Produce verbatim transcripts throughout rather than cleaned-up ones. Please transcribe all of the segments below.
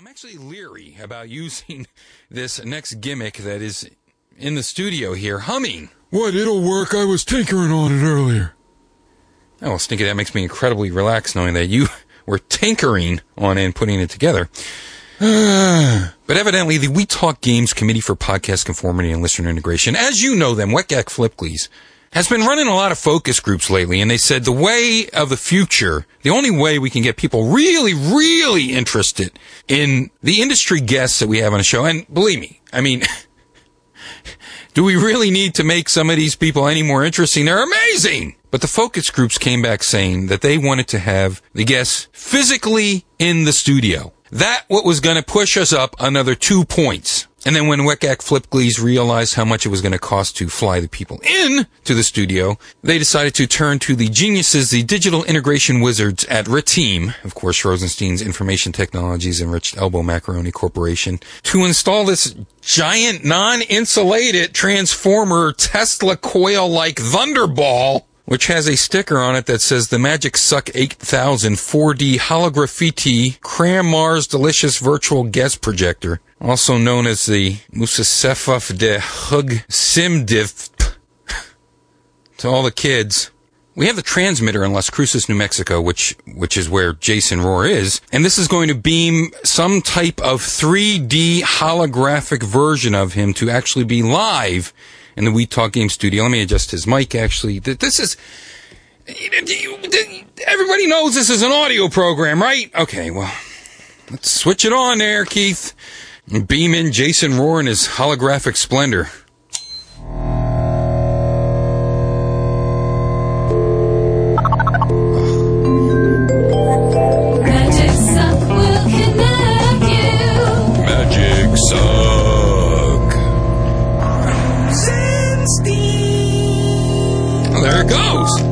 I'm actually leery about using this next gimmick that is in the studio here, humming. What? It'll work. I was tinkering on it earlier. Oh, well, Stinky, that makes me incredibly relaxed knowing that you were tinkering on it and putting it together. But evidently, the We Talk Games Committee for Podcast Conformity and Listener Integration, as you know them, Wetgack Flipglees, has been running a lot of focus groups lately, and they said the way of the future, the only way we can get people really, really interested in the industry guests that we have on the show, and believe me, I mean, do we really need to make some of these people any more interesting? They're amazing! But the focus groups came back saying that they wanted to have the guests physically in the studio. That what was going to push us up another two points. And then when Wetgack Flipglees realized how much it was going to cost to fly the people in to the studio, they decided to turn to the geniuses, the digital integration wizards at RITEAM, of course, Rosenstein's Information Technologies Enriched Elbow Macaroni Corporation, to install this giant non-insulated transformer Tesla coil-like Thunderball, which has a sticker on it that says the Magic Suck eight thousand four D Holograffiti Cram Mars Delicious Virtual Guest Projector, also known as the Musasefaf de Hug Simdiv. To all the kids. We have the transmitter in Las Cruces, New Mexico, which which is where Jason Rohr is, and this is going to beam some type of three D holographic version of him to actually be live in the We Talk Game studio. Let me adjust his mic, actually. This is... Everybody knows this is an audio program, right? Okay, well, let's switch it on there, Keith. And beam in Jason Rohr in his holographic splendor. Magic Suck will connect you. Magic Suck. Oh, there it goes.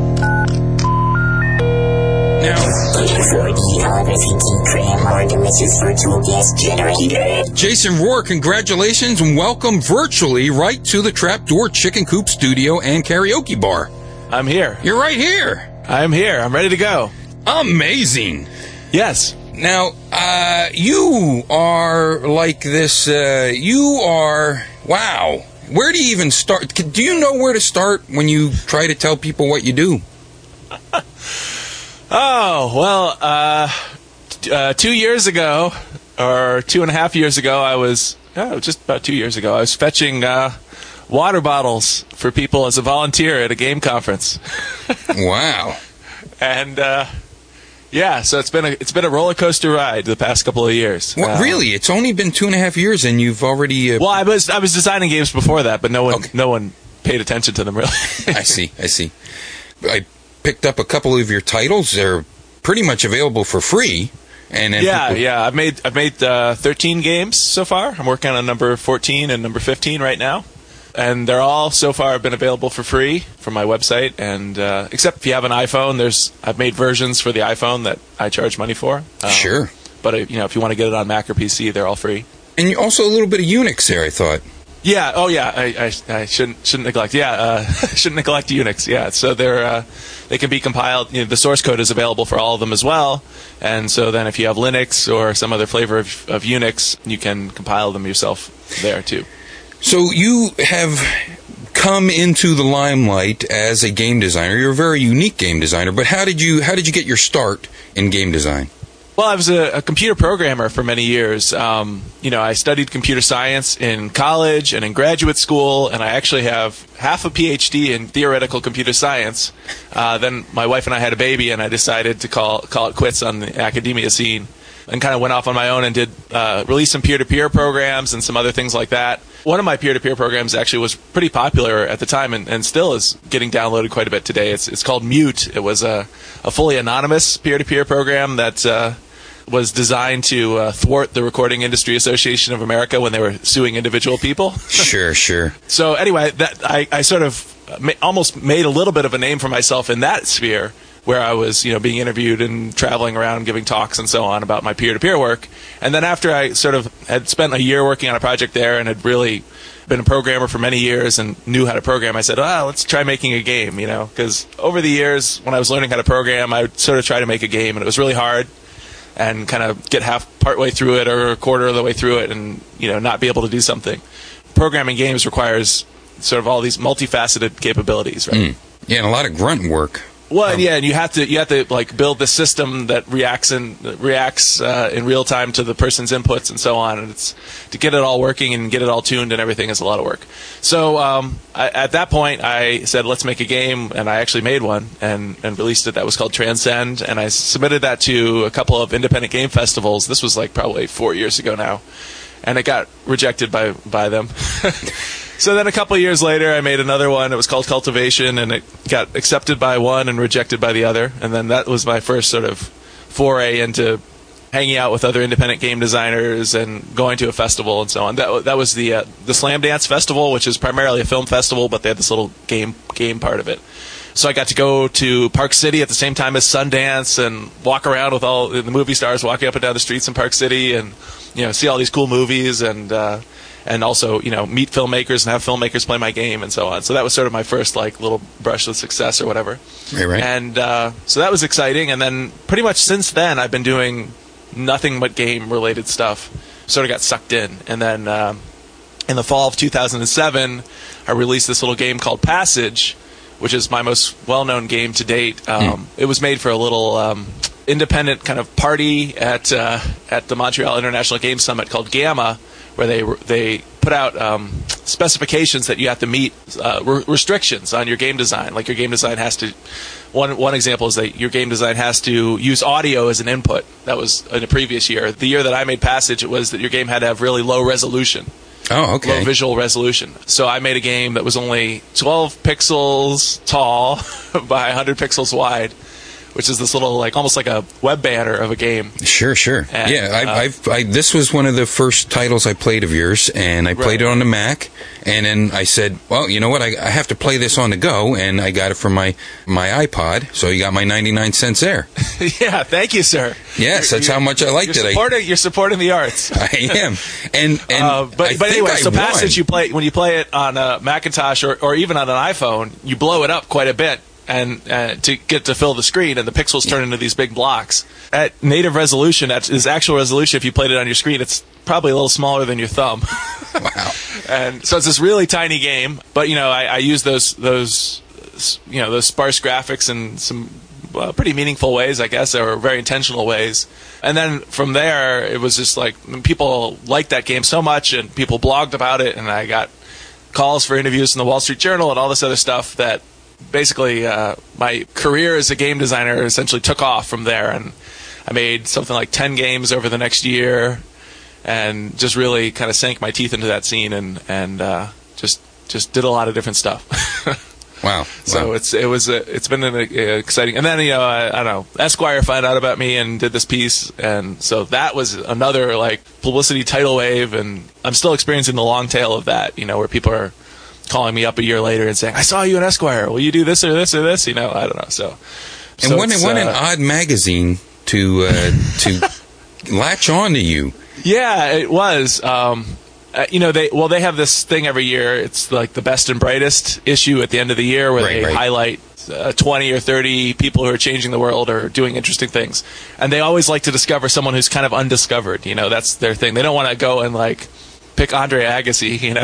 Now, Jason Rohr, congratulations and welcome virtually right to the Trapdoor Chicken Coop Studio and Karaoke Bar. I'm here. You're right here. I'm here. I'm ready to go. Amazing. Yes. Now, uh, you are like this, uh, you are, wow. Where do you even start? Do you know where to start when you try to tell people what you do? Oh, well, uh, t- uh, two years ago, or two and a half years ago, I was, oh, just about two years ago, I was fetching uh, water bottles for people as a volunteer at a game conference. Wow. And, uh, yeah, so it's been a it's been a roller coaster ride the past couple of years. Well, um, really? It's only been two and a half years, and you've already. Uh, well, I was I was designing games before that, but no one okay. no one paid attention to them really. I see. I see. I picked up a couple of your titles. They're pretty much available for free. And then yeah, people... yeah. I've made I've made uh, thirteen games so far. I'm working on number fourteen and number fifteen right now. And they're all so far been available for free from my website, and uh, except if you have an iPhone, there's I've made versions for the iPhone that I charge money for. Um, sure. But uh, you know, if you want to get it on Mac or P C, they're all free. And you also a little bit of Unix there, I thought. Yeah. Oh, yeah. I, I, I shouldn't shouldn't neglect. Yeah. Uh, shouldn't neglect Unix. Yeah. So they're uh, they can be compiled. You know, the source code is available for all of them as well. And so then, if you have Linux or some other flavor of, of Unix, you can compile them yourself there too. So you have come into the limelight as a game designer. You're a very unique game designer. But how did you how did you get your start in game design? Well, I was a, a computer programmer for many years. Um, you know, I studied computer science in college and in graduate school, and I actually have half a P H D in theoretical computer science. Uh, then my wife and I had a baby, and I decided to call call it quits on the academia scene, and kind of went off on my own and did uh, release some peer-to-peer programs and some other things like that. One of my peer-to-peer programs actually was pretty popular at the time, and, and still is getting downloaded quite a bit today. It's it's called Mute. It was a, a fully anonymous peer-to-peer program that uh, was designed to uh, thwart the Recording Industry Association of America when they were suing individual people. Sure, sure. So anyway, that I, I sort of ma- almost made a little bit of a name for myself in that sphere, where I was, you know, being interviewed and traveling around giving talks and so on about my peer-to-peer work. And then after I sort of had spent a year working on a project there and had really been a programmer for many years and knew how to program, I said, oh, let's try making a game, you know, because over the years when I was learning how to program, I would sort of try to make a game, and it was really hard. and kind of get half partway through it or a quarter of the way through it and, you know, not be able to do something. Programming games requires sort of all these multifaceted capabilities, right? Mm. Yeah, and a lot of grunt work. Well, Um, yeah, and you have to you have to like build the system that reacts in reacts uh, in real time to the person's inputs and so on, and it's to get it all working and get it all tuned and everything is a lot of work. So um, I, at that point, I said, let's make a game, and I actually made one and, and released it. That was called Transcend, and I submitted that to a couple of independent game festivals. This was like probably four years ago now, and it got rejected by by them. So then a couple of years later, I made another one. It was called Cultivation, and it got accepted by one and rejected by the other. And then that was my first sort of foray into hanging out with other independent game designers and going to a festival and so on. That that was the uh, the Slam Dance Festival, which is primarily a film festival, but they had this little game game part of it. So I got to go to Park City at the same time as Sundance and walk around with all the movie stars walking up and down the streets in Park City and, you know, see all these cool movies and uh, and also, you know, meet filmmakers and have filmmakers play my game and so on. So that was sort of my first, like, little brush with success or whatever. Right, right. And uh, so that was exciting. And then pretty much since then, I've been doing nothing but game-related stuff. Sort of got sucked in. And then uh, in the fall of two thousand seven, I released this little game called Passage, which is my most well-known game to date. Um, mm. It was made for a little um, independent kind of party at uh, at the Montreal International Game Summit called Gamma, where they they put out um, specifications that you have to meet, uh, re- restrictions on your game design. Like your game design has to. One one example is that your game design has to use audio as an input. That was in a previous year. The year that I made Passage, it was that your game had to have really low resolution. Oh, okay. Low visual resolution. So I made a game that was only twelve pixels tall by one hundred pixels wide, which is this little, like, almost like a web banner of a game. Sure, sure. And, yeah, I, uh, I've, I, this was one of the first titles I played of yours, and I played Right. it on the Mac, and then I said, well, you know what, I, I have to play this on the go, and I got it from my, my iPod, so you got my ninety-nine cents there. Yeah, thank you, sir. Yes, You're- that's how much I liked you're it. I, supporting, you're supporting the arts. I am. And, and Uh, but I but think anyway, I so won. Passage, you play when you play it on a Macintosh or, or even on an iPhone, you blow it up quite a bit and uh, to get to fill the screen, and the pixels turn into these big blocks. At native resolution, at its actual resolution, if you played it on your screen, it's probably a little smaller than your thumb. Wow. And so it's this really tiny game, but you know, I, I use those those you know those sparse graphics in some uh, pretty meaningful ways, I guess, or very intentional ways. And then from there, it was just like people liked that game so much, and people blogged about it, and I got calls for interviews in the Wall Street Journal and all this other stuff that basically uh, my career as a game designer essentially took off from there. And I made something like ten games over the next year, and just really kind of sank my teeth into that scene, and and uh, just just did a lot of different stuff. Wow. So wow. it's it was a, it's been an uh, exciting. And then you know I, I don't know, Esquire found out about me and did this piece, and so that was another like publicity tidal wave, and I'm still experiencing the long tail of that. You know, where people are calling me up a year later and saying, "I saw you in Esquire. Will you do this or this or this?" You know, I don't know. So And so what, it's, what an uh, odd magazine to uh, to latch on to you. Yeah, it was. Um, uh, you know, they well, they have this thing every year. It's like the best and brightest issue at the end of the year, where Right, they right. highlight uh, twenty or thirty people who are changing the world or doing interesting things. And they always like to discover someone who's kind of undiscovered. You know, that's their thing. They don't want to go and like pick Andre Agassi, you know,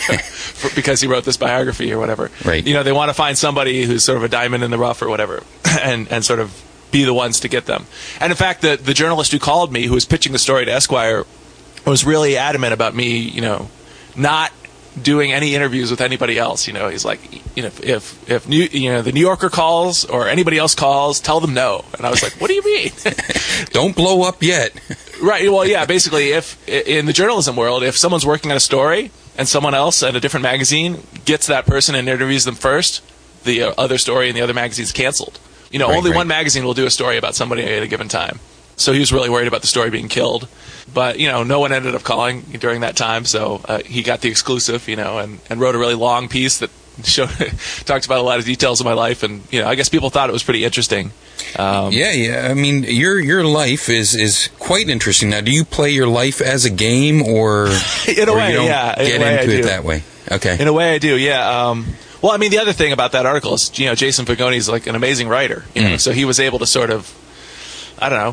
for, because he wrote this biography or whatever. Right. You know, they want to find somebody who's sort of a diamond in the rough or whatever, and and sort of be the ones to get them. And in fact, the the journalist who called me, who was pitching the story to Esquire, was really adamant about me, you know, not doing any interviews with anybody else. You know, he's like, you know, if if New, you know the New Yorker calls or anybody else calls, tell them no. And I was like, what do you mean? Don't blow up yet. Right. Well, yeah. Basically, if in the journalism world, if someone's working on a story and someone else at a different magazine gets that person and interviews them first, the uh, other story in the other magazine's canceled. You know, Right, only right. one magazine will do a story about somebody at a given time. So he was really worried about the story being killed. But, you know, no one ended up calling during that time, so uh, he got the exclusive, you know, and, and wrote a really long piece that showed, talked about a lot of details of my life. And, you know, I guess people thought it was pretty interesting. Um, Yeah, yeah. I mean, your your life is, is quite interesting. Now, do you play your life as a game, or, In a or way, you don't yeah. In a get way, I into it do. that way? Okay. In a way, I do, yeah. Um, well, I mean, the other thing about that article is, you know, Jason Pagoni is like an amazing writer, you know, Mm. so he was able to sort of, I don't know,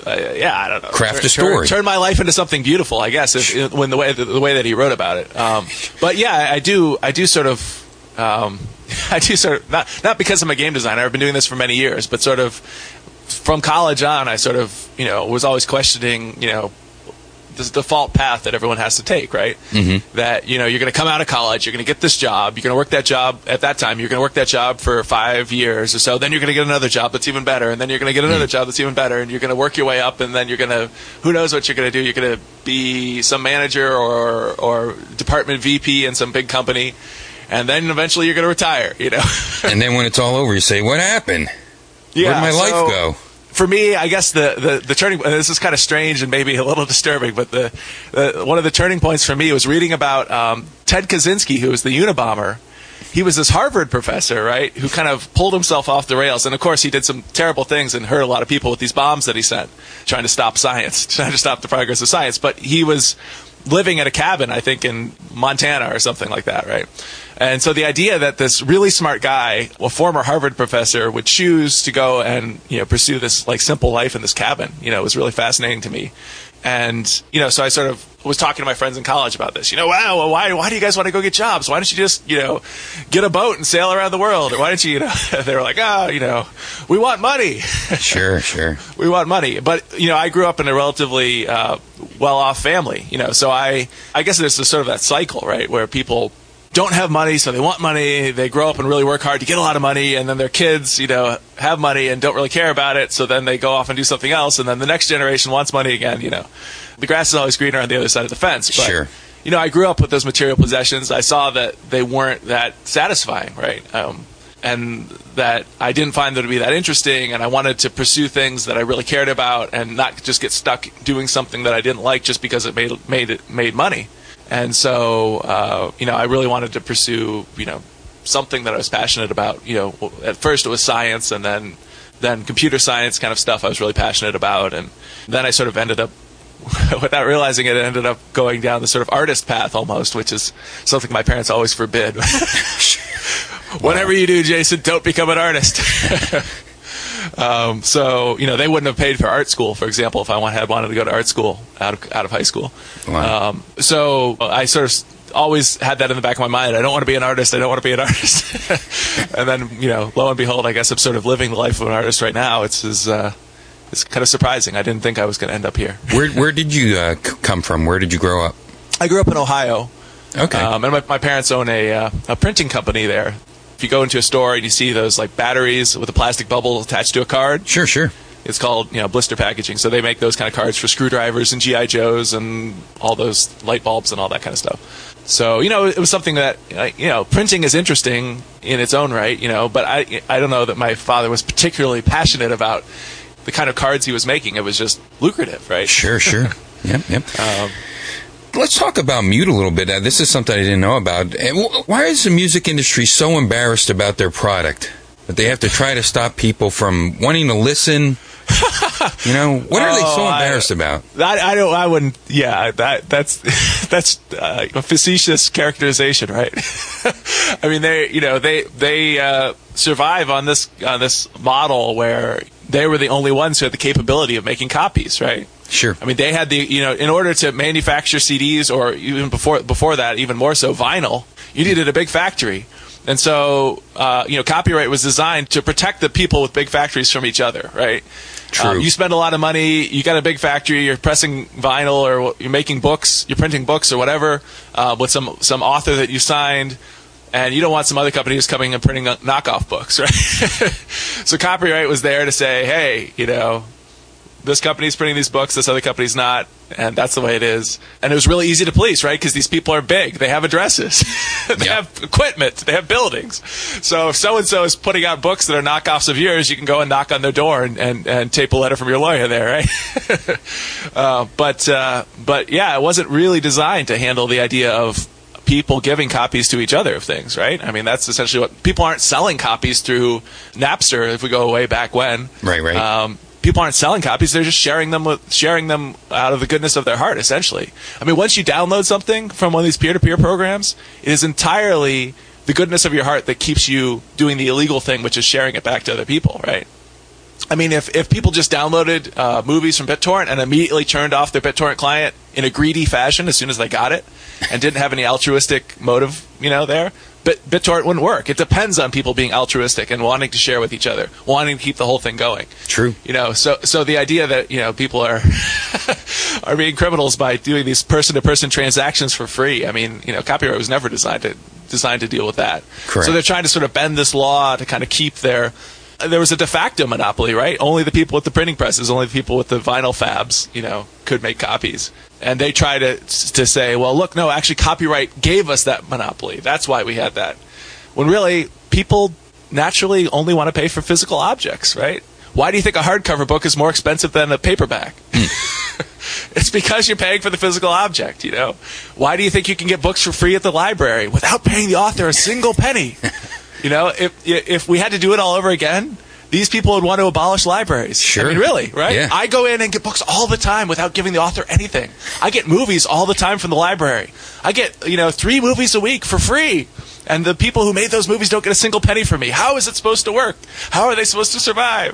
uh, yeah, I don't know. Craft turn, a story. Turn, turn my life into something beautiful, I guess, if, when the way the, the way that he wrote about it. Um, but yeah, I do I do sort of um, I do sort of not not because I'm a game designer. I've been doing this for many years, but sort of from college on, I sort of you know was always questioning you know. this default path that everyone has to take, right? Mm-hmm. That, you know, you're going to come out of college, you're going to get this job, you're going to work that job at that time, you're going to work that job for five years or so, then you're going to get another job that's even better, and then you're going to get another mm-hmm. job that's even better, and you're going to work your way up, and then you're going to, who knows what you're going to do, you're going to be some manager or, or department V P in some big company, and then eventually you're going to retire, you know? And then when it's all over, you say, what happened? Yeah, Where'd my so, life go? For me, I guess the, the, the turning point, this is kind of strange and maybe a little disturbing, but the, the one of the turning points for me was reading about um, Ted Kaczynski, who was the Unabomber. He was this Harvard professor, right, who kind of pulled himself off the rails. And, of course, he did some terrible things and hurt a lot of people with these bombs that he sent, trying to stop science, trying to stop the progress of science. But he was living at a cabin, I think, in Montana or something like that, right? And so the idea that this really smart guy, a former Harvard professor, would choose to go and, you know, pursue this like simple life in this cabin, you know, was really fascinating to me. And, you know, so I sort of was talking to my friends in college about this. You know, wow, well, why why do you guys want to go get jobs? Why don't you just, you know, get a boat and sail around the world? Or why don't you, you know, they were like, oh, you know, we want money. Sure, sure. We want money. But, you know, I grew up in a relatively uh, well-off family, you know, so I, I guess there's sort of that cycle, right, where people don't have money, so they want money. They grow up and really work hard to get a lot of money, and then their kids, you know, have money and don't really care about it, so then they go off and do something else, and then the next generation wants money again, you know. The grass is always greener on the other side of the fence. But, sure. You know, I grew up with those material possessions. I saw that they weren't that satisfying, right? Um, and that I didn't find them to be that interesting, and I wanted to pursue things that I really cared about and not just get stuck doing something that I didn't like just because it made made it made money. And so, uh, you know, I really wanted to pursue, you know, something that I was passionate about. You know, at first it was science, and then then computer science kind of stuff I was really passionate about. And then I sort of ended up, without realizing it, ended up going down the sort of artist path almost, which is something my parents always forbid. Whatever you do, Jason, don't become an artist. Um, so, you know, they wouldn't have paid for art school, for example, if I had wanted to go to art school out of, out of high school. Wow. Um, so I sort of always had that in the back of my mind. I don't want to be an artist. I don't want to be an artist. And then, you know, lo and behold, I guess I'm sort of living the life of an artist right now. It's, it's, uh, it's kind of surprising. I didn't think I was going to end up here. Where, where did you uh, c- come from? Where did you grow up? I grew up in Ohio. Okay. Um, and my, my parents own a, uh, a printing company there. If you go into a store and you see those like batteries with a plastic bubble attached to a card, Sure, sure. it's called, you know, blister packaging. So they make those kind of cards for screwdrivers and G I Joes and all those light bulbs and all that kind of stuff. So, you know, it was something that, you know, printing is interesting in its own right, you know, but I I don't know that my father was particularly passionate about the kind of cards he was making. It was just lucrative, right? Sure, sure. Yep, yep. Um, Let's talk about Mute a little bit. Uh, this is something I didn't know about. Uh, wh- Why is the music industry so embarrassed about their product that they have to try to stop people from wanting to listen? You know, what are they so Oh, embarrassed I, about? That I don't. I wouldn't. Yeah, that that's that's uh, a facetious characterization, right? I mean, they you know they they uh, survive on this on this model where they were the only ones who had the capability of making copies, right? Sure. I mean, they had the, you know, in order to manufacture C Ds, or even before before that, even more so vinyl, you needed a big factory. And so, uh, you know, copyright was designed to protect the people with big factories from each other, right? True. Um, you spend a lot of money, you got a big factory, you're pressing vinyl, or you're making books, you're printing books or whatever, uh, with some, some author that you signed, and you don't want some other company who's coming and printing knockoff books, right? So copyright was there to say, hey, you know, this company's printing these books, this other company's not, and that's the way it is. And it was really easy to police, right? Because these people are big. They have addresses. They Yeah. have equipment. They have buildings. So if so-and-so is putting out books that are knockoffs of yours, you can go and knock on their door and, and, and tape a letter from your lawyer there, right? uh, but, uh, but, yeah, it wasn't really designed to handle the idea of people giving copies to each other of things, right? I mean, that's essentially what... People aren't selling copies through Napster, if we go way back when. Right, right. Um, People aren't selling copies; they're just sharing them with sharing them out of the goodness of their heart. Essentially, I mean, once you download something from one of these peer-to-peer programs, it is entirely the goodness of your heart that keeps you doing the illegal thing, which is sharing it back to other people, right? I mean, if, if people just downloaded uh, movies from BitTorrent and immediately turned off their BitTorrent client in a greedy fashion as soon as they got it and didn't have any altruistic motive, you know, there, Bit, BitTorrent wouldn't work. It depends on people being altruistic and wanting to share with each other, wanting to keep the whole thing going. True. You know, so so the idea that, you know, people are are being criminals by doing these person-to-person transactions for free. I mean, you know, copyright was never designed to designed to deal with that. Correct. So they're trying to sort of bend this law to kind of keep their. There was a de facto monopoly, right? Only the people with the printing presses, only the people with the vinyl fabs, you know, could make copies. And they try to to say, well, look, no, actually, copyright gave us that monopoly. That's why we had that. When really, people naturally only want to pay for physical objects, right? Why do you think a hardcover book is more expensive than a paperback? It's because you're paying for the physical object, you know? Why do you think you can get books for free at the library without paying the author a single penny? You know, if if we had to do it all over again, these people would want to abolish libraries. Sure. I mean, really, right? Yeah. I go in and get books all the time without giving the author anything. I get movies all the time from the library. I get, you know, three movies a week for free. And the people who made those movies don't get a single penny from me. How is it supposed to work? How are they supposed to survive?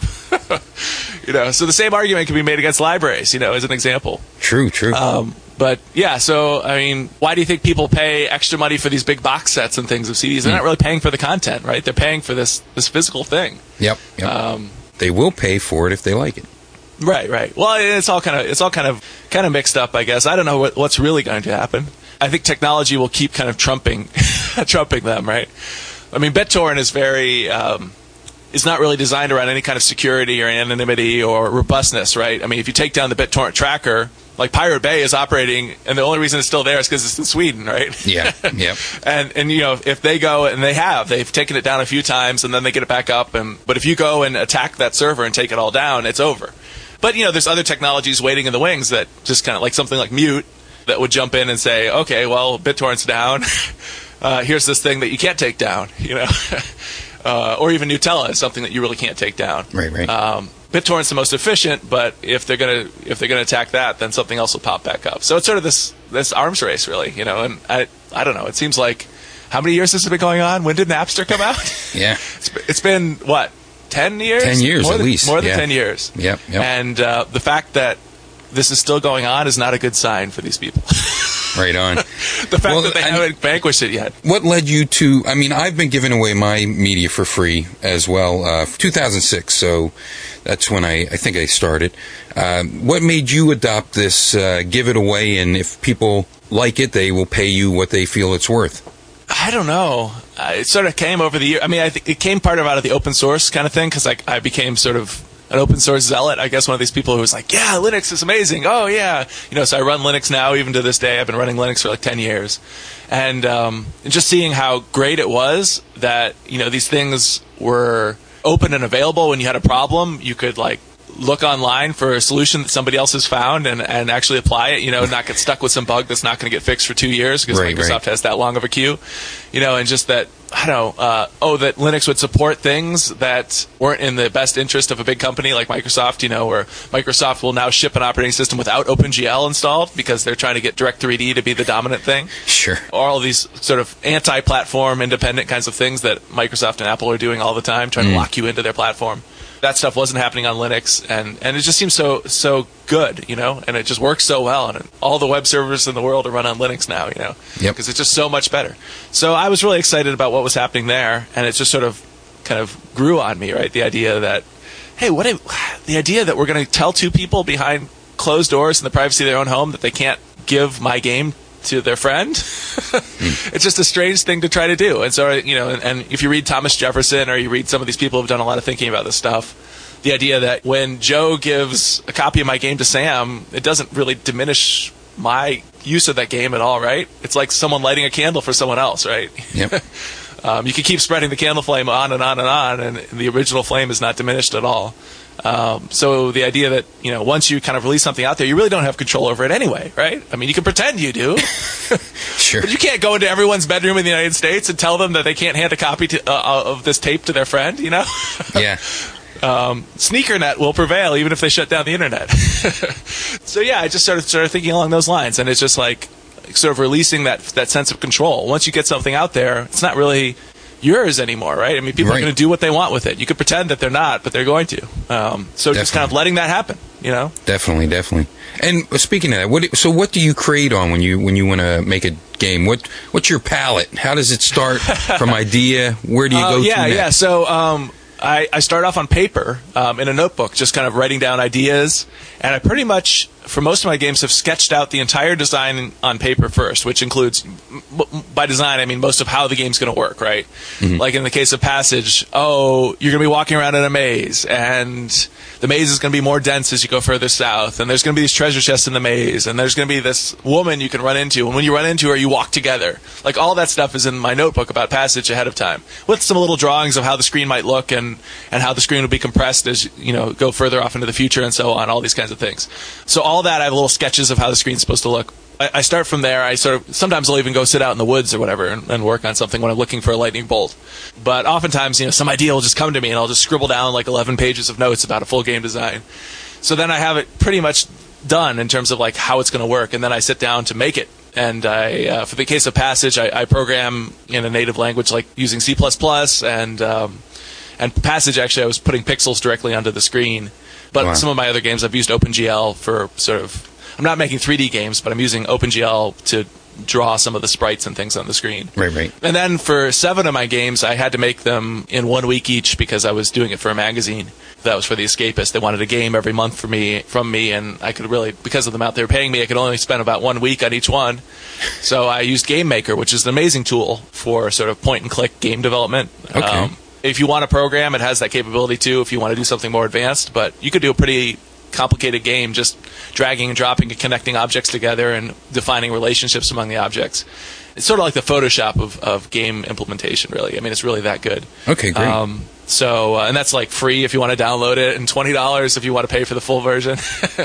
You know, so the same argument can be made against libraries, you know, as an example. True, true. Um, but yeah, so I mean, why do you think people pay extra money for these big box sets and things of C Ds? They're not really paying for the content, right? They're paying for this this physical thing. Yep. yep. Um, they will pay for it if they like it. Right, right. Well, it's all kind of it's all kind of kind of mixed up, I guess. I don't know what, what's really going to happen. I think technology will keep kind of trumping trumping them, right? I mean, BitTorrent is very um, is not really designed around any kind of security or anonymity or robustness, right? I mean, if you take down the BitTorrent tracker, like Pirate Bay is operating, and the only reason it's still there is because it's in Sweden, right? Yeah, yeah. and and you know, if they go and they have, they've taken it down a few times, and then they get it back up. And but if you go and attack that server and take it all down, it's over. But you know, there's other technologies waiting in the wings that just kind of like something like Mute that would jump in and say, okay, well, BitTorrent's down. uh, here's this thing that you can't take down, you know. uh, or even Gnutella is something that you really can't take down. Right, right. Um, BitTorrent's the most efficient, but if they're gonna if they're gonna attack that, then something else will pop back up. So it's sort of this this arms race, really, you know. And I I don't know. It seems like how many years has it been going on? When did Napster come out? Yeah, it's, it's been what ten years? Ten years more at than, least. More than yeah. ten years. Yep. yep. And uh, the fact that this is still going on is not a good sign for these people. Right on. The fact Well, that they I- haven't vanquished it yet. What led you to? I mean, I've been giving away my media for free as well. Uh, two thousand six, so that's when I, I think I started. Uh, what made you adopt this? Uh, give it away, and if people like it, they will pay you what they feel it's worth. I don't know. Uh, it sort of came over the year. I mean, I think it came part of out of the open source kind of thing because like I became sort of an open source zealot. I guess one of these people who was like, yeah, Linux is amazing. Oh yeah, you know. So I run Linux now, even to this day. I've been running Linux for like ten years, and um, and just seeing how great it was that you know these things were open and available. When you had a problem, you could like look online for a solution that somebody else has found and, and actually apply it, you know, not get stuck with some bug that's not going to get fixed for two years because Right, Microsoft right. has that long of a queue, you know, and just that, I don't know, uh, oh, that Linux would support things that weren't in the best interest of a big company like Microsoft, you know, where Microsoft will now ship an operating system without OpenGL installed because they're trying to get Direct three D to be the dominant thing. Sure. All of these sort of anti-platform, independent kinds of things that Microsoft and Apple are doing all the time, trying to lock you into their platform. That stuff wasn't happening on Linux, and, and it just seems so so good, you know, and it just works so well. And all the web servers in the world are run on Linux now, you know, Yep. because it's just so much better. So I was really excited about what was happening there, and it just sort of kind of grew on me, right? The idea that, hey, what if, the idea that we're going to tell two people behind closed doors in the privacy of their own home that they can't give my game to their friend. It's just a strange thing to try to do. And so, you know, and, and if you read Thomas Jefferson or you read some of these people who've done a lot of thinking about this stuff, the idea that when Joe gives a copy of my game to Sam, it doesn't really diminish my use of that game at all, right? It's like someone lighting a candle for someone else, right? Yep. um, you can keep spreading the candle flame on and on and on, and the original flame is not diminished at all. Um, so the idea that, you know, once you kind of release something out there, you really don't have control over it anyway, right? I mean, you can pretend you do. Sure. But you can't go into everyone's bedroom in the United States and tell them that they can't hand a copy to, uh, of this tape to their friend, you know? Yeah. Um, SneakerNet will prevail even if they shut down the internet. So yeah, I just started started thinking along those lines, and it's just like sort of releasing that that sense of control. Once you get something out there, it's not really yours anymore, right? I mean, people Right. are going to do what they want with it. You could pretend that they're not, but they're going to. Um, so just kind of Definitely. letting that happen, you know? Definitely, definitely. And speaking of that, what? So, what do you create on when you when you want to make a game? What What's your palette? How does it start from idea? Where do you Uh, go yeah, to next? yeah. So um, I, I start off on paper um, in a notebook, just kind of writing down ideas. And I pretty much, for most of my games, have sketched out the entire design on paper first, which includes, m- m- by design, I mean most of how the game's going to work, right? Mm-hmm. Like in the case of Passage, oh, you're going to be walking around in a maze, and the maze is going to be more dense as you go further south, and there's going to be these treasure chests in the maze, and there's going to be this woman you can run into, and when you run into her, you walk together. Like, all that stuff is in my notebook about Passage ahead of time, with some little drawings of how the screen might look, and, and how the screen will be compressed as you know go further off into the future, and so on, all these kinds of things. So all that, I have little sketches of how the screen's supposed to look. I, I start from there. I sort of sometimes I'll even go sit out in the woods or whatever and, and work on something when I'm looking for a lightning bolt. But oftentimes, you know, some idea will just come to me, and I'll just scribble down like eleven pages of notes about a full game design. So then I have it pretty much done in terms of like how it's going to work, and then I sit down to make it. And I, uh, for the case of Passage, I, I program in a native language like using C plus plus, and um, and Passage actually I was putting pixels directly onto the screen. But Wow. some of my other games I've used OpenGL for sort of. I'm not making three D games, but I'm using OpenGL to draw some of the sprites and things on the screen. Right, right. And then for seven of my games, I had to make them in one week each because I was doing it for a magazine. That was for The Escapist. They wanted a game every month for me, from me, and I could really, because of the amount they were paying me, I could only spend about one week on each one. So I used Game Maker, which is an amazing tool for sort of point-and-click game development. Okay. If you want to program, it has that capability too, if you want to do something more advanced. But you could do a pretty complicated game just dragging and dropping and connecting objects together and defining relationships among the objects. It's sort of like the Photoshop of, of game implementation, really. I mean, it's really that good. Okay, great. Um, so, uh, and that's like free if you want to download it, and twenty dollars if you want to pay for the full version.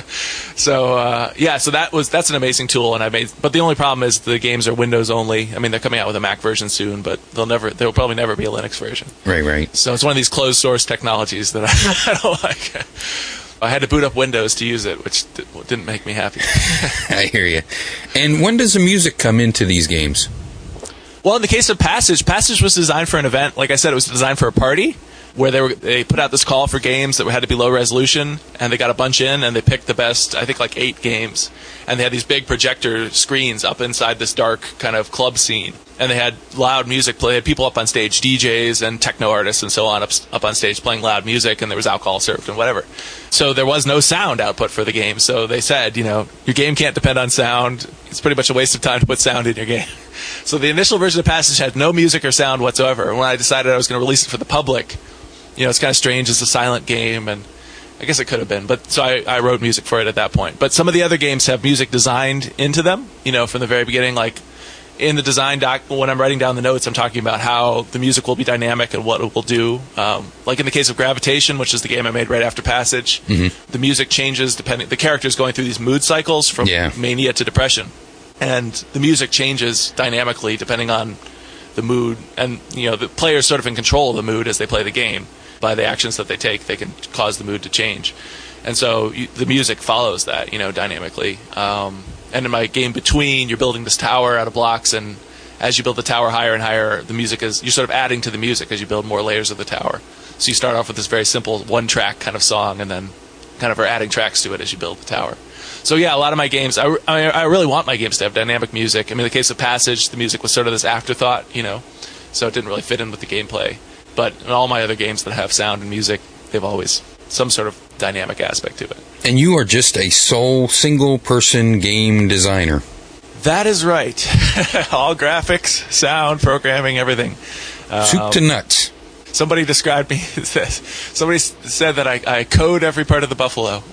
so, uh, yeah, so that was that's an amazing tool, and I made. But the only problem is the games are Windows only. I mean, they're coming out with a Mac version soon, but they'll never. There will probably never be a Linux version. Right, right. So it's one of these closed source technologies that I, I don't like. I had to boot up Windows to use it, which d- didn't make me happy. I hear you. And when does the music come into these games? Well, in the case of Passage, Passage was designed for an event. Like I said, it was designed for a party where they were they put out this call for games that had to be low resolution, and they got a bunch in, and they picked the best, I think like eight games. And they had these big projector screens up inside this dark kind of club scene. And they had loud music play. They had people up on stage, D Js and techno artists and so on, up, up on stage playing loud music, and there was alcohol served and whatever. So there was no sound output for the game. So they said, you know, your game can't depend on sound. It's pretty much a waste of time to put sound in your game. So the initial version of Passage had no music or sound whatsoever. And when I decided I was going to release it for the public, you know, it's kind of strange. It's a silent game, and I guess it could have been. But so I, I wrote music for it at that point. But some of the other games have music designed into them, you know, from the very beginning. Like in the design doc, when I'm writing down the notes, I'm talking about how the music will be dynamic and what it will do. Um, like in the case of Gravitation, which is the game I made right after Passage, Mm-hmm. the music changes depending. The character's going through these mood cycles from Yeah. mania to depression, and the music changes dynamically depending on the mood. And you know, the player's sort of in control of the mood as they play the game. By the actions that they take, they can cause the mood to change. And so you, the music follows that, you know, dynamically. Um, and in my game Between, you're building this tower out of blocks, and as you build the tower higher and higher, the music is, you're sort of adding to the music as you build more layers of the tower. So you start off with this very simple one-track kind of song, and then kind of are adding tracks to it as you build the tower. So yeah, a lot of my games, I, I, I really want my games to have dynamic music. I mean, in the case of Passage, the music was sort of this afterthought, you know, so it didn't really fit in with the gameplay. But in all my other games that have sound and music, they've always some sort of dynamic aspect to it. And you are just a sole, single-person game designer. That is right. All graphics, sound, programming, everything. Soup to nuts. Somebody described me as this. Somebody s- said that I, I code every part of the buffalo.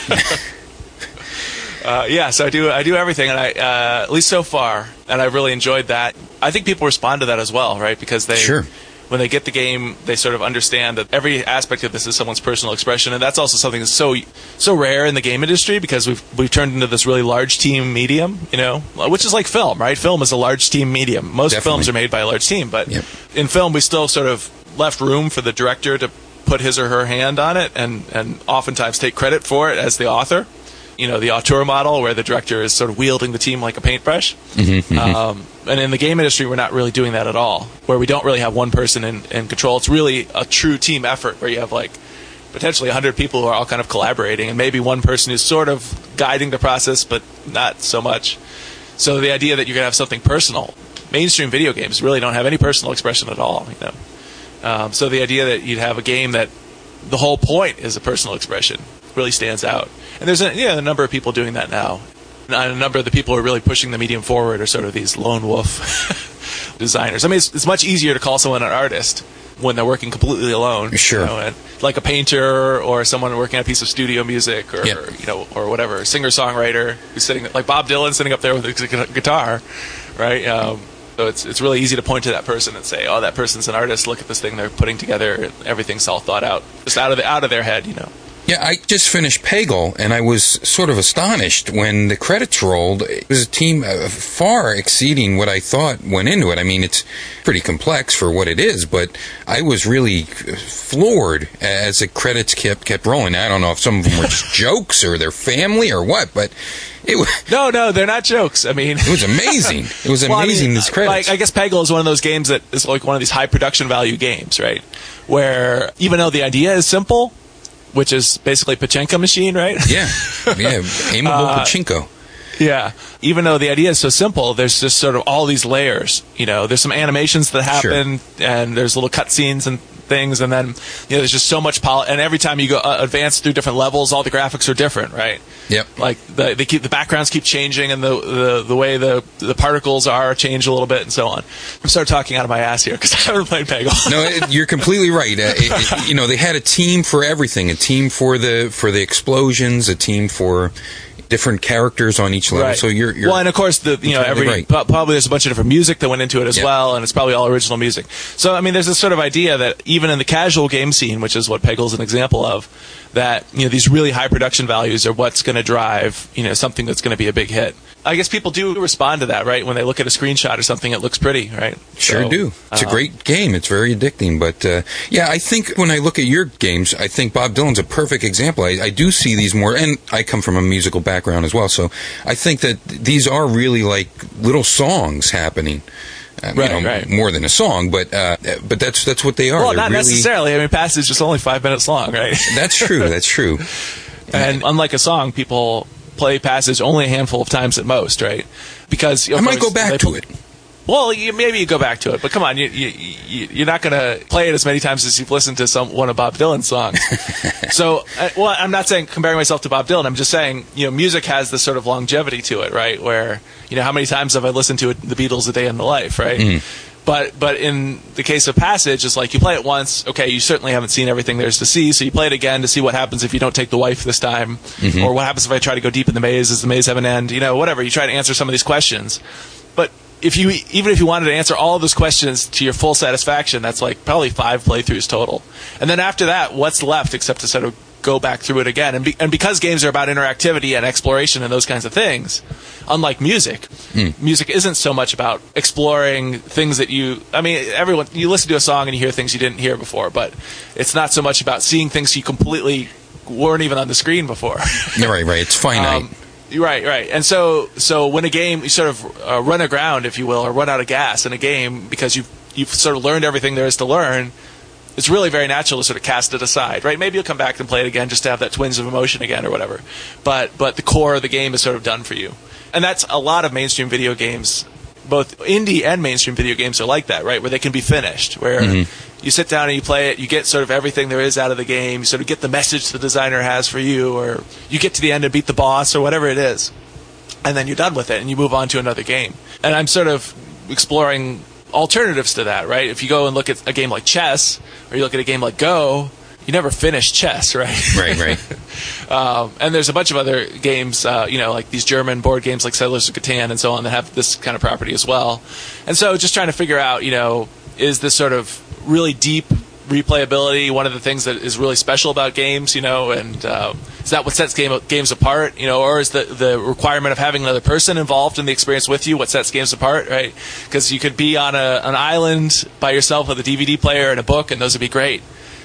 uh, yeah, so I do I do everything, and I uh, at least so far, and I really enjoyed that. I think people respond to that as well, right? Because they Sure. when they get the game, they sort of understand that every aspect of this is someone's personal expression, and that's also something that's so so rare in the game industry because we've we've turned into this really large team medium, you know, which is like film, right? Film is a large team medium. Most Definitely. films are made by a large team, but Yep. in film, we still sort of left room for the director to put his or her hand on it, and and oftentimes take credit for it as the author. you know, the auteur model where the director is sort of wielding the team like a paintbrush. Mm-hmm, mm-hmm. Um, and in the game industry, we're not really doing that at all, where we don't really have one person in, in control. It's really a true team effort where you have like potentially one hundred people who are all kind of collaborating, and maybe one person who's sort of guiding the process, but not so much. So the idea that you're going to have something personal, mainstream video games really don't have any personal expression at all, you know. Um, so the idea that you'd have a game that the whole point is a personal expression really stands out. And there's a, yeah, a number of people doing that now. And a number of the people who are really pushing the medium forward are sort of these lone wolf designers. I mean, it's, it's much easier to call someone an artist when they're working completely alone. Sure. You know, and like a painter or someone working on a piece of studio music or, Yep. or you know, or whatever, singer-songwriter who's sitting, like Bob Dylan sitting up there with his gu- guitar, right? Um, so it's it's really easy to point to that person and say, oh, that person's an artist. Look at this thing they're putting together. Everything's all thought out, just out of the, out of their head, you know. Yeah, I just finished Peggle, and I was sort of astonished when the credits rolled. It was a team uh, far exceeding what I thought went into it. I mean, it's pretty complex for what it is, but I was really floored as the credits kept kept rolling. I don't know if some of them were just jokes or their family or what, but it was... No, no, they're not jokes. I mean... It was amazing. It was Well, I amazing, mean, these credits. Like, I guess Peggle is one of those games that is like one of these high production value games, right? Where even though the idea is simple, which is basically Pachinko machine, right? Yeah, yeah, aimable Uh, pachinko. Yeah. Even though the idea is so simple, there's just sort of all these layers. You know, there's some animations that happen, and there's little cutscenes and things, and then you know, there's just so much poly. And every time you go uh, advance through different levels, all the graphics are different, right? Yep. Like the, they keep the backgrounds keep changing, and the the, the way the the particles are change a little bit, and so on. I'm start talking out of my ass here because I haven't played Peggle. No, it, you're completely right. Uh, it, it, you know, they had a team for everything: a team for the for the explosions, a team for different characters on each level. Right. So you're, you're well, and of course, the you know entirely every right. pro- probably there's a bunch of different music that went into it as Yeah. well, and it's probably all original music. So I mean, there's this sort of idea that even in the casual game scene, which is what Peggle's an example of, that you know these really high production values are what's going to drive you know something that's going to be a big hit. I guess people do respond to that, right? When they look at a screenshot or something, it looks pretty, right? Sure So, do. It's uh, a great game. It's very addicting. But uh, yeah, I think when I look at your games, I think Bob Dylan's a perfect example. I, I do see these more, and I come from a musical background as well, so I think that these are really like little songs happening. Um, Right, you know, right. more than a song, but uh, but that's that's what they are. Well, They're not really, necessarily. I mean, Passage is only five minutes long, right? That's true. That's true. And unlike a song, people play Passage only a handful of times at most, right? Because of I might course, go back they to pl- it. Well, you, maybe you go back to it, but come on, you, you, you, you're not going to play it as many times as you've listened to some one of Bob Dylan's songs. So, uh, well, I'm not saying comparing myself to Bob Dylan. I'm just saying, you know, music has this sort of longevity to it, right? Where, you know, how many times have I listened to it, the Beatles, A Day in the Life, right? Mm. But but in the case of Passage, it's like you play it once, okay, you certainly haven't seen everything there's to see, so you play it again to see what happens if you don't take the wife this time, Mm-hmm. or what happens if I try to go deep in the maze, does the maze have an end, you know, whatever. You try to answer some of these questions. But if you even if you wanted to answer all of those questions to your full satisfaction, that's like probably five playthroughs total. And then after that, what's left except to sort of go back through it again? And, be, and because games are about interactivity and exploration and those kinds of things, unlike music, Mm. music isn't so much about exploring things that you, I mean, everyone, you listen to a song and you hear things you didn't hear before, but it's not so much about seeing things you completely weren't even on the screen before. Right, right. It's finite. Um, Right, right. And so, so when a game, you sort of uh, run aground, if you will, or run out of gas in a game because you've, you've sort of learned everything there is to learn, it's really very natural to sort of cast it aside, right? Maybe you'll come back and play it again just to have that twinge of emotion again or whatever. But, but the core of the game is sort of done for you. And that's a lot of mainstream video games. Both indie and mainstream video games are like that, right? Where they can be finished, where Mm-hmm. you sit down and you play it, you get sort of everything there is out of the game, you sort of get the message the designer has for you, or you get to the end and beat the boss, or whatever it is. And then you're done with it, and you move on to another game. And I'm sort of exploring alternatives to that, right? If you go and look at a game like chess, or you look at a game like Go, you never finish chess, right? Right, right. Um, and there's a bunch of other games, uh, you know, like these German board games like Settlers of Catan and so on that have this kind of property as well. And so just trying to figure out, you know, is this sort of really deep replayability one of the things that is really special about games, you know, and uh, is that what sets game, games apart, you know, or is the, the requirement of having another person involved in the experience with you what sets games apart, right? Because you could be on a, an island by yourself with a D V D player and a book, and those would be great.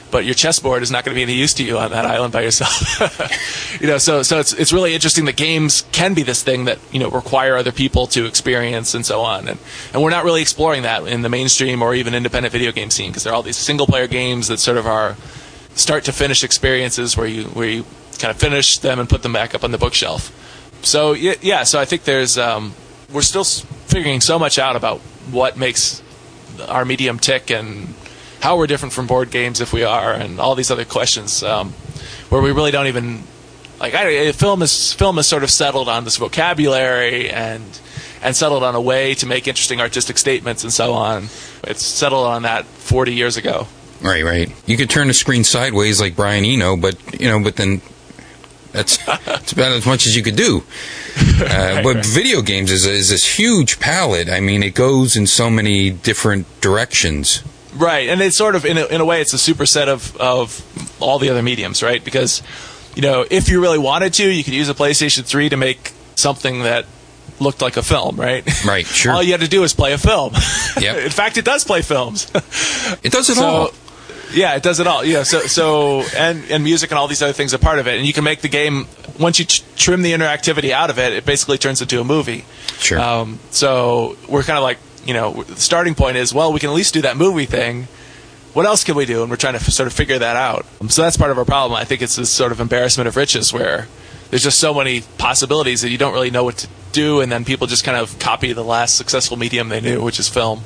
but your chessboard is not going to be any use to you on that island by yourself. you know, so so it's it's really interesting that games can be this thing that, you know, require other people to experience and so on. And and we're not really exploring that in the mainstream or even independent video game scene, because there are all these single player games that sort of are start to finish experiences where you where you kind of finish them and put them back up on the bookshelf. So yeah, yeah so I think there's um, we're still figuring so much out about what makes our medium tick and how we're different from board games, if we are, and all these other questions, um, where we really don't even like. I, film is film is sort of settled on this vocabulary and and settled on a way to make interesting artistic statements and so on. It's settled on that forty years ago. Right, right. You could turn the screen sideways like Brian Eno, but you know, but then that's, that's about as much as you could do. Uh, right, but right. video games is, is this huge palette. I mean, it goes in so many different directions. Right, and it's sort of, in a, in a way, it's a superset of, of all the other mediums, right? Because, you know, if you really wanted to, you could use a PlayStation three to make something that looked like a film, right? Right, sure. All you had to do is play a film. Yep. In fact, it does play films. It does it so, all. Yeah, it does it all. Yeah, so so and and music and all these other things are part of it. And you can make the game, once you t- trim the interactivity out of it, it basically turns into a movie. Sure. Um, so we're kind of like, you know, the starting point is, well, we can at least do that movie thing. What else can we do? And we're trying to f- sort of figure that out. Um, so that's part of our problem. I think it's this sort of embarrassment of riches where there's just so many possibilities that you don't really know what to do, and then people just kind of copy the last successful medium they knew, which is film.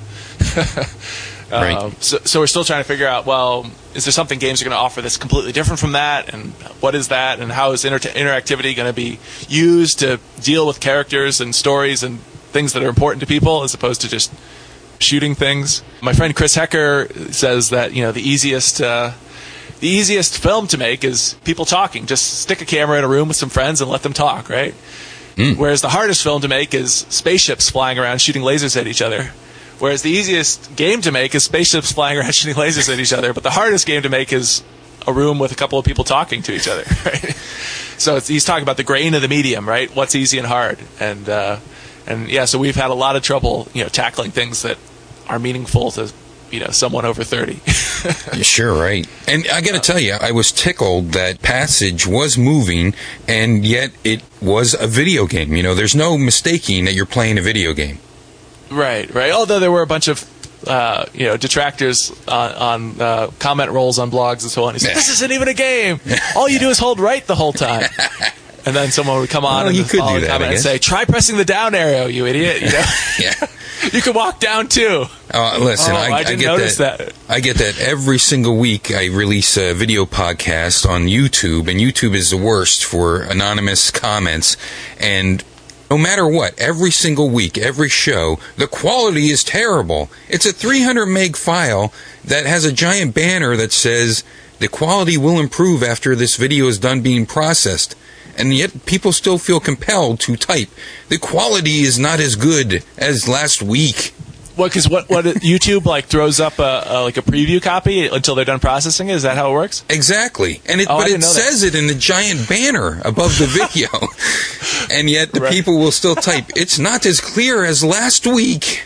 Right. Um, so, so we're still trying to figure out, well, is there something games are going to offer that's completely different from that? And what is that? And how is inter- interactivity going to be used to deal with characters and stories and things that are important to people, as opposed to just shooting things? My friend Chris Hecker says that, you know, the easiest uh, the easiest film to make is people talking. Just stick a camera in a room with some friends and let them talk, right? Mm. Whereas the hardest film to make is spaceships flying around shooting lasers at each other. Whereas the easiest game to make is spaceships flying around shooting lasers at each other. But the hardest game to make is a room with a couple of people talking to each other, right? So it's, he's talking about the grain of the medium, right? What's easy and hard. And, uh, and yeah, so we've had a lot of trouble, you know, tackling things that are meaningful to, you know, someone over thirty. Sure, right. And I got to tell you, I was tickled that Passage was moving, and yet it was a video game. You know, there's no mistaking that you're playing a video game. Right, right. Although there were a bunch of, uh, you know, detractors on, on uh, comment rolls on blogs and so on. He said, "This isn't even a game. All you do is hold right the whole time." And then someone would come on well, and you could follow do the that, comment and say, "Try pressing the down arrow, you idiot." You know? Yeah. You can walk down too. Uh, listen, oh, I, I I didn't get notice that. that. I get that every single week. I release a video podcast on YouTube, and YouTube is the worst for anonymous comments. And no matter what, every single week, every show, the quality is terrible. It's a three hundred meg file that has a giant banner that says the quality will improve after this video is done being processed. And yet people still feel compelled to type, the quality is not as good as last week. What? Because what? What? YouTube like throws up a, a like a preview copy until they're done processing it? Is that how it works? Exactly. And it, oh, but it know says that. it in the giant banner above the video. And yet the right. people will still type, it's not as clear as last week.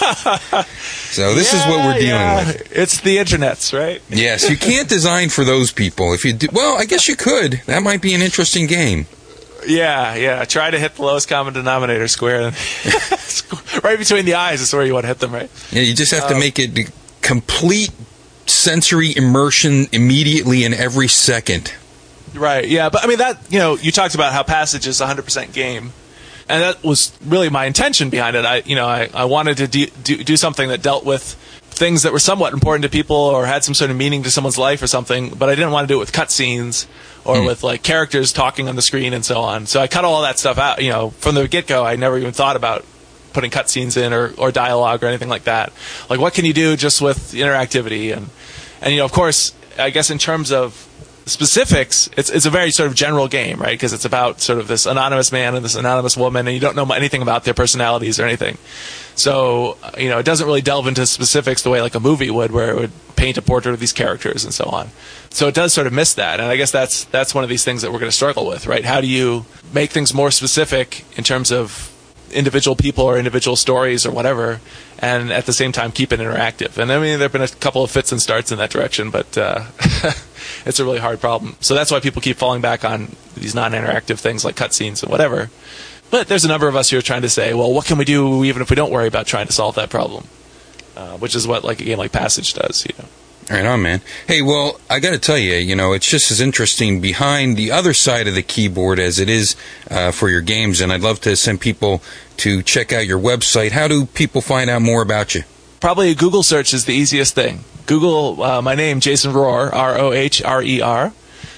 So this yeah, is what we're dealing yeah. with. It's the internets, right? Yes, you can't design for those people. If you do, well, I guess you could. That might be an interesting game. Yeah, yeah. Try to hit the lowest common denominator square. Right between the eyes is where you want to hit them, right? Yeah, you just have Um, to make it complete sensory immersion immediately in every second. Right, yeah. But, I mean, that, you know, you talked about how Passage is one hundred percent game. And that was really my intention behind it. I, you know, I, I wanted to de- do, do something that dealt with things that were somewhat important to people or had some sort of meaning to someone's life or something, but I didn't want to do it with cutscenes or mm. with, like, characters talking on the screen and so on. So I cut all that stuff out. You know, from the get-go, I never even thought about putting cutscenes in or, or dialogue or anything like that. Like, what can you do just with interactivity? And, and you know, of course, I guess in terms of specifics, it's it's a very sort of general game, right? Because it's about sort of this anonymous man and this anonymous woman, and you don't know anything about their personalities or anything. So, you know, it doesn't really delve into specifics the way like a movie would, where it would paint a portrait of these characters and so on. So it does sort of miss that, and I guess that's that's one of these things that we're going to struggle with, right? How do you make things more specific in terms of individual people or individual stories or whatever, and at the same time keep it interactive? And I mean, there have been a couple of fits and starts in that direction, but uh, it's a really hard problem. So that's why people keep falling back on these non-interactive things like cutscenes and whatever. But there's a number of us who are trying to say, well, what can we do even if we don't worry about trying to solve that problem? Uh, which is what like a game like Passage does, you know. Right on, man. Hey, well, I got to tell you, you know, it's just as interesting behind the other side of the keyboard as it is uh, for your games, and I'd love to send people to check out your website. How do people find out more about you? Probably a Google search is the easiest thing. Google uh, my name, Jason Rohrer, R O H R E R,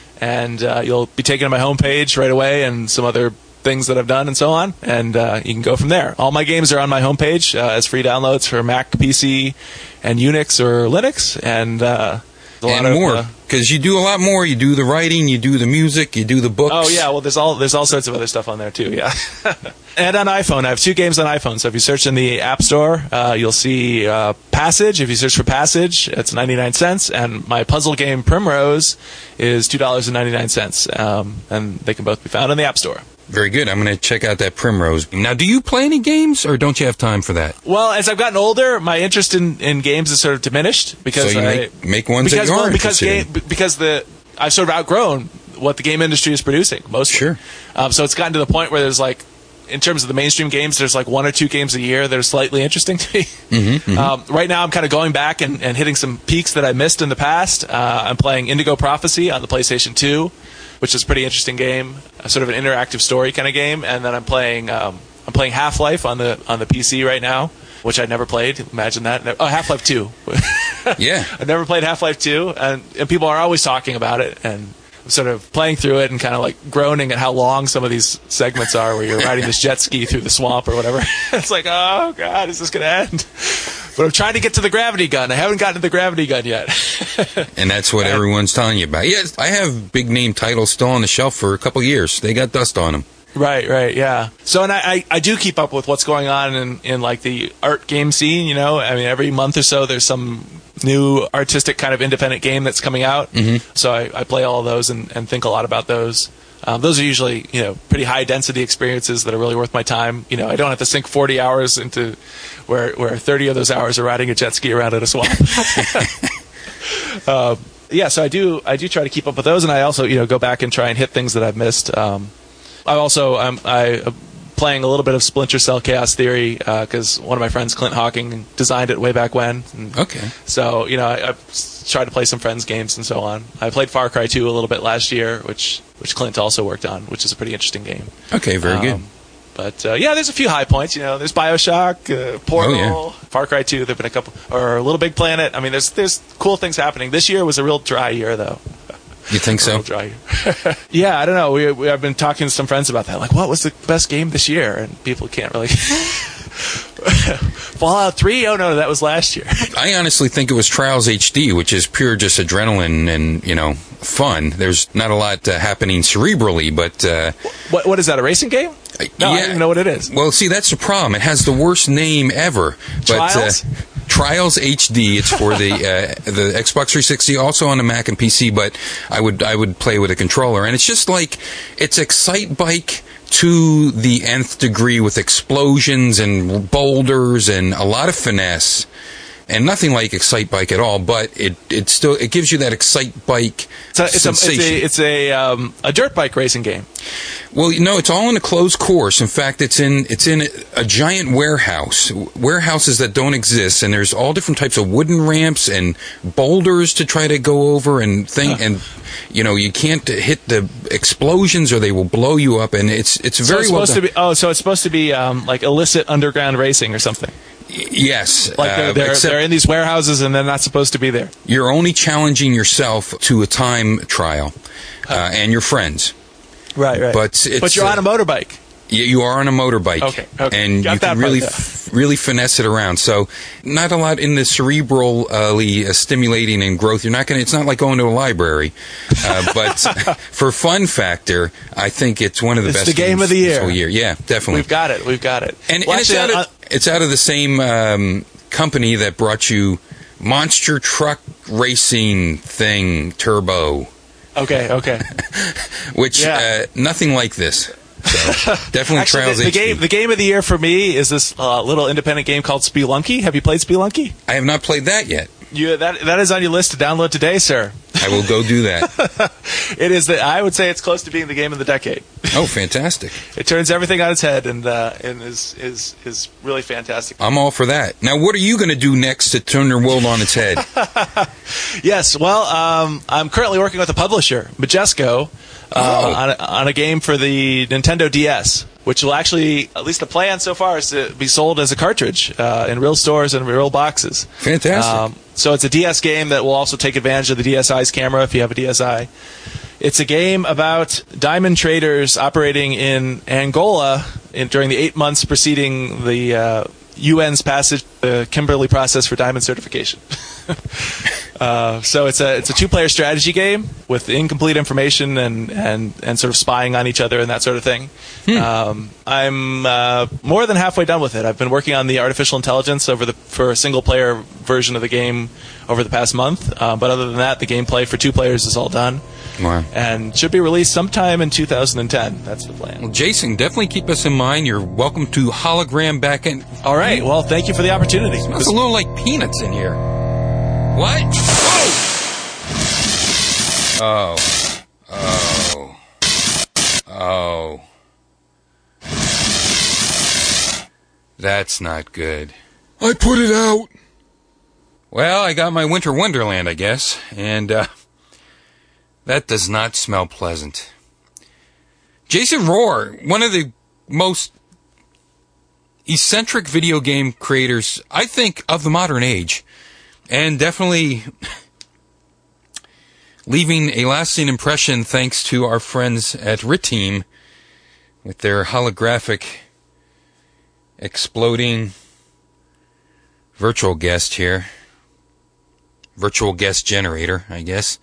and uh, you'll be taken to my homepage right away and some other things that I've done and so on, and uh, you can go from there. All my games are on my homepage uh, as free downloads for Mac, P C, and Unix or Linux, and uh, a lot and of, more, uh, because you do a lot more. You do the writing, you do the music, you do the books. Oh yeah, well there's all there's all sorts of other stuff on there too. Yeah, and on iPhone, I have two games on iPhone. So if you search in the App Store, uh, you'll see uh, Passage. If you search for Passage, it's ninety-nine cents, and my puzzle game Primrose is two dollars and ninety-nine cents, um, and they can both be found in the App Store. Very good. I'm going to check out that Primrose. Now, do you play any games, or don't you have time for that? Well, as I've gotten older, my interest in, in games has sort of diminished because so you I, make, make ones because, that you well, are because interested game, because the I've sort of outgrown what the game industry is producing mostly. Sure. Um, so it's gotten to the point where there's like, in terms of the mainstream games, there's like one or two games a year that are slightly interesting to me. Mm-hmm, mm-hmm. Um, right now, I'm kind of going back and, and hitting some peaks that I missed in the past. Uh, I'm playing Indigo Prophecy on the PlayStation two, which is a pretty interesting game, a sort of an interactive story kind of game. And then I'm playing um, I'm playing Half-Life on the on the P C right now, which I'd never played. Imagine that. Oh, Half-Life two. Yeah. I've never played Half-Life two, and, and people are always talking about it, and I'm sort of playing through it and kind of like groaning at how long some of these segments are where you're riding this jet ski through the swamp or whatever. It's like, oh, God, is this going to end? But I'm trying to get to the gravity gun. I haven't gotten to the gravity gun yet. And that's what everyone's telling you about. Yes, I have big name titles still on the shelf for a couple years. They got dust on them. Right, right, yeah. So, and I, I, I do keep up with what's going on in, in, like, the art game scene, you know? I mean, every month or so there's some new artistic kind of independent game that's coming out. Mm-hmm. So I, I play all of those and, and think a lot about those. Um, those are usually, you know, pretty high-density experiences that are really worth my time. You know, I don't have to sink forty hours into where where thirty of those hours are riding a jet ski around in a swamp. uh, yeah, so I do I do try to keep up with those, and I also, you know, go back and try and hit things that I've missed. Um, I also I'm I uh, playing a little bit of Splinter Cell Chaos Theory because uh, one of my friends, Clint Hawking, designed it way back when. And okay. So, you know, I, I've tried to play some friends' games and so on. I played Far Cry two a little bit last year, which which Clint also worked on, which is a pretty interesting game. Okay, very um, good. But uh, yeah, there's a few high points. You know, there's BioShock, uh, Portal, oh, yeah. Far Cry two. There've been a couple, or Little Big Planet. I mean, there's there's cool things happening. This year was a real dry year, though. You think so? Real dry year. Yeah, I don't know. We, we I've been talking to some friends about that. Like, what was the best game this year? And people can't really. Fallout three? Oh no, that was last year. I honestly think it was Trials H D, which is pure just adrenaline and, you know, fun. There's not a lot uh, happening cerebrally, but... Uh, what What is that, a racing game? No, yeah. I don't even know what it is. Well, see, that's the problem. It has the worst name ever. But, Trials? Uh, Trials H D. It's for the uh, the Xbox three sixty, also on the Mac and P C. But I would I would play with a controller, and it's just like it's Excite Bike to the nth degree with explosions and boulders and a lot of finesse. And nothing like Excite Bike at all, but it it still it gives you that Excite Bike it's a, it's sensation. A, it's a it's a um, a dirt bike racing game. Well, you know, it's all in a closed course. In fact, it's in it's in a giant warehouse, warehouses that don't exist, and there's all different types of wooden ramps and boulders to try to go over and thing. Huh. And you know, you can't hit the explosions or they will blow you up. And it's it's So very it's well supposed done. to be. Oh, so it's supposed to be um, like illicit underground racing or something. Yes, Like they're, uh, they're, except they're in these warehouses and they're not supposed to be there. you're only challenging yourself to a time trial uh, and your friends. Right, right. But it's, but you're uh, on a motorbike. You, you are on a motorbike, Okay, okay. and Got you that can part, really, yeah. f- really finesse it around. So, not a lot in the cerebrally uh, stimulating and growth. You're not going. It's not like going to a library, uh, but for fun factor, I think it's one of the It's best. the game games of the this year. whole year. Yeah, definitely. We've got it. We've got it. and, Well, and it's, actually, out of, uh, it's out of the same um, company that brought you Monster Truck Racing Thing Turbo, okay, okay. which Yeah. uh, nothing like this. So, definitely Actually, Trials the, the H D. game the game of the year for me is this uh, little independent game called Spelunky. Have you played Spelunky? I have not played that yet. You that that is on your list to download today, sir. I will go do that. It is the, I would say it's close to being the game of the decade. Oh, fantastic. It turns everything on its head and uh, and is, is is really fantastic. I'm all for that. Now, what are you going to do next to turn your world on its head? Yes, well, um, I'm currently working with a publisher, Majesco, uh, Oh. on, a, on a game for the Nintendo D S, which will actually, at least the plan so far, is to be sold as a cartridge uh, in real stores and real boxes. Fantastic. Um, so it's a D S game that will also take advantage of the D S I's camera if you have a D S I. It's a game about diamond traders operating in Angola in, during the eight months preceding the uh, U N's passage, the Kimberley process for diamond certification. uh, so it's a it's a two-player strategy game with incomplete information and, and, and sort of spying on each other and that sort of thing. Hmm. Um, I'm uh, more than halfway done with it. I've been working on the artificial intelligence over the for a single-player version of the game over the past month. Uh, but other than that, the gameplay for two players is all done. Wow. And should be released sometime in two thousand ten. That's the plan. Well, Jason, definitely keep us in mind. You're welcome to hologram backend. All right. Well, thank you for the opportunity. Smells a little like peanuts in here. What? Whoa! Oh. Oh. Oh. That's not good. I put it out. Well, I got my winter wonderland, I guess, and uh, that does not smell pleasant. Jason Rohr, one of the most eccentric video game creators, I think, of the modern age, and definitely leaving a lasting impression thanks to our friends at Ritteam with their holographic exploding virtual guest here. Virtual guest generator, I guess.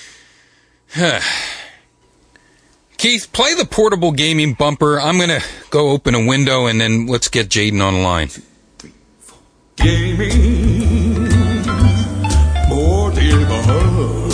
Keith, play the portable gaming bumper. I'm going to go open a window and then let's get Jaden on the line. Gaming. More than